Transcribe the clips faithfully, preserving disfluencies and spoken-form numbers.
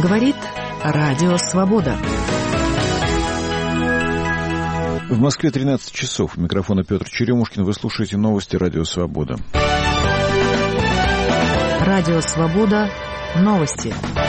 Говорит Радио Свобода. В Москве тринадцать часов. У микрофона Петр Черемушкин. Вы слушаете новости Радио Свобода. Радио Свобода. Новости.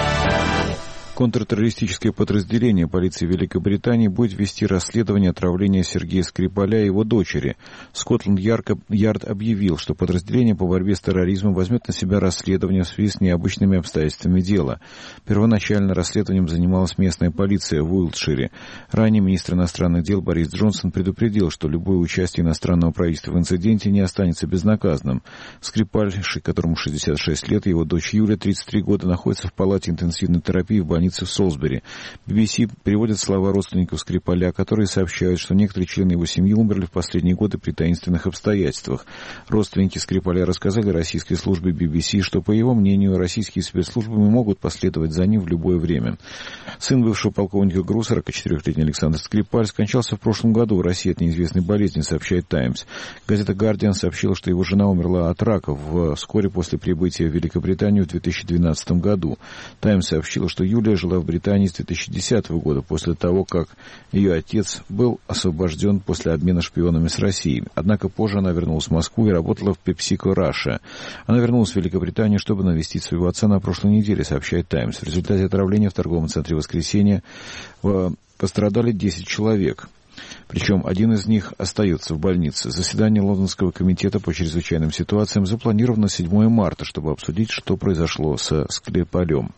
Контртеррористическое подразделение полиции Великобритании будет вести расследование отравления Сергея Скрипаля и его дочери. Скотланд-Ярд объявил, что подразделение по борьбе с терроризмом возьмет на себя расследование в связи с необычными обстоятельствами дела. Первоначально расследованием занималась местная полиция в Уилтшире. Ранее министр иностранных дел Борис Джонсон предупредил, что любое участие иностранного правительства в инциденте не останется безнаказанным. Скрипаль, которому шестьдесят шесть лет, и его дочь Юля, тридцать три года, находятся в палате интенсивной терапии в больнице в Солсбери. би би си приводит слова родственников Скрипаля, которые сообщают, что некоторые члены его семьи умерли в последние годы при таинственных обстоятельствах. Родственники Скрипаля рассказали российской службе би би си, что, по его мнению, российские спецслужбы могут последовать за ним в любое время. Сын бывшего полковника ГРУ, сорокачетырёхлетний Александр Скрипаль, скончался в прошлом году в России от неизвестной болезни, сообщает «Таймс». Газета «Гардиан» сообщила, что его жена умерла от рака вскоре после прибытия в Великобританию в две тысячи двенадцатом году. «Таймс» сообщила, что Юлия жила в Британии с две тысячи десятого года, после того, как ее отец был освобожден после обмена шпионами с Россией. Однако позже она вернулась в Москву и работала в PepsiCo Russia. Она вернулась в Великобританию, чтобы навестить своего отца на прошлой неделе, сообщает «Таймс». В результате отравления в торговом центре «Воскресенье» пострадали десять человек. Причем один из них остается в больнице. Заседание Лондонского комитета по чрезвычайным ситуациям запланировано на седьмое марта, чтобы обсудить, что произошло со Скрипалем.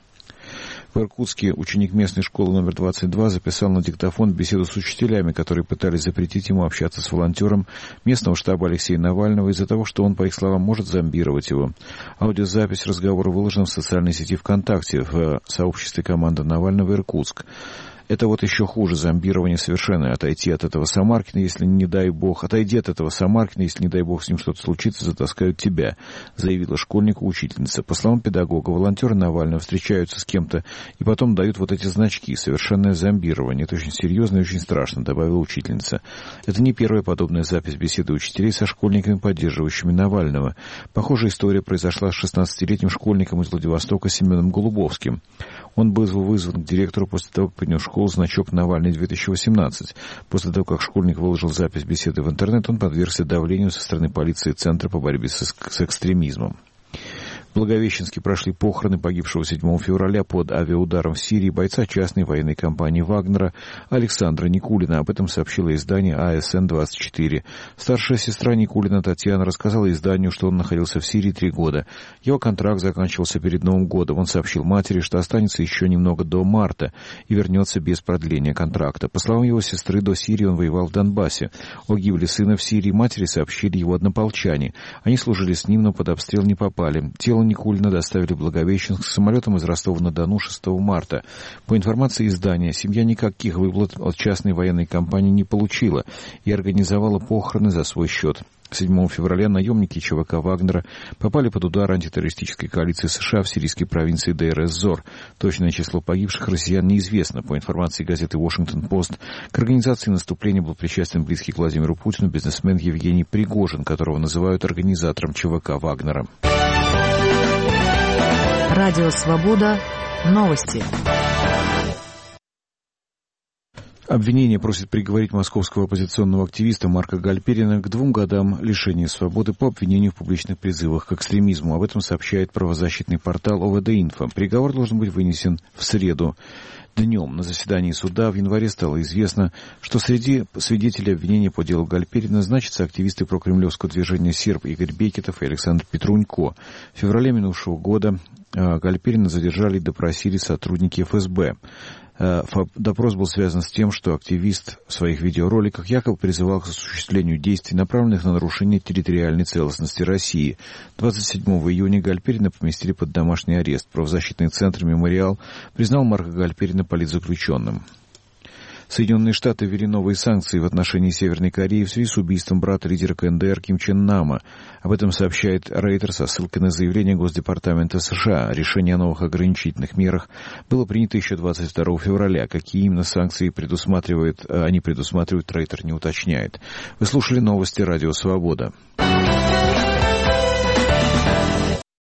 В Иркутске ученик местной школы номер двадцать два записал на диктофон беседу с учителями, которые пытались запретить ему общаться с волонтером местного штаба Алексея Навального из-за того, что он, по их словам, может зомбировать его. Аудиозапись разговора выложена в социальной сети ВКонтакте в сообществе команды Навального Иркутск. Это вот еще хуже зомбирование совершенно. Отойти от этого Самаркина, если не дай бог... Отойди от этого Самаркина, если не дай бог с ним что-то случится, затаскают тебя, заявила школьнику учительница. По словам педагога, волонтеры Навального встречаются с кем-то и потом дают вот эти значки. Совершенное зомбирование. Это очень серьезно и очень страшно, добавила учительница. Это не первая подобная запись беседы учителей со школьниками, поддерживающими Навального. Похожая история произошла с шестнадцатилетним школьником из Владивостока Семеном Голубовским. Он был вызван к директору после того, как принес в школу значок «Навальный две тысячи восемнадцать». После того, как школьник выложил запись беседы в интернет, он подвергся давлению со стороны полиции Центра по борьбе с, с экстремизмом. В Благовещенске прошли похороны погибшего седьмого февраля под авиаударом в Сирии бойца частной военной компании «Вагнера» Александра Никулина. Об этом сообщило издание а эс эн двадцать четыре. Старшая сестра Никулина Татьяна рассказала изданию, что он находился в Сирии три года. Его контракт заканчивался перед Новым годом. Он сообщил матери, что останется еще немного до марта и вернется без продления контракта. По словам его сестры, до Сирии он воевал в Донбассе. О гибели сына в Сирии матери сообщили его однополчане. Они служили с ним, но под обстрел не попали. Тело Никулина доставили в Благовещенск самолетом из Ростова-на-Дону шестого марта. По информации издания, семья никаких выплат от частной военной компании не получила и организовала похороны за свой счет. седьмого февраля наемники ЧВК «Вагнера» попали под удар антитеррористической коалиции США в сирийской провинции Дейр-эз-Зор. Точное число погибших россиян неизвестно. По информации газеты «Вашингтон-Пост», к организации наступления был причастен близкий к Владимиру Путину бизнесмен Евгений Пригожин, которого называют организатором ЧВК «Вагнера». Радио «Свобода». Новости. Обвинение просит приговорить московского оппозиционного активиста Марка Гальперина к двум годам лишения свободы по обвинению в публичных призывах к экстремизму. Об этом сообщает правозащитный портал о вэ дэ Инфо. Приговор должен быть вынесен в среду. Днем на заседании суда в январе стало известно, что среди свидетелей обвинения по делу Гальперина значатся активисты прокремлевского движения «Серб» Игорь Бекетов и Александр Петрунько. В феврале минувшего года Гальперина задержали и допросили сотрудники эф эс бэ. Допрос был связан с тем, что активист в своих видеороликах якобы призывал к осуществлению действий, направленных на нарушение территориальной целостности России. двадцать седьмого июня Гальперина поместили под домашний арест. Правозащитный центр «Мемориал» признал Марка Гальперина политзаключенным. Соединенные Штаты ввели новые санкции в отношении Северной Кореи в связи с убийством брата лидера ка эн дэ эр Ким Чен Нама. Об этом сообщает Рейтер со ссылкой на заявление Госдепартамента США. Решение о новых ограничительных мерах было принято еще двадцать второго февраля. Какие именно санкции предусматривают, они предусматривают, Рейтер не уточняет. Вы слушали новости Радио Свобода.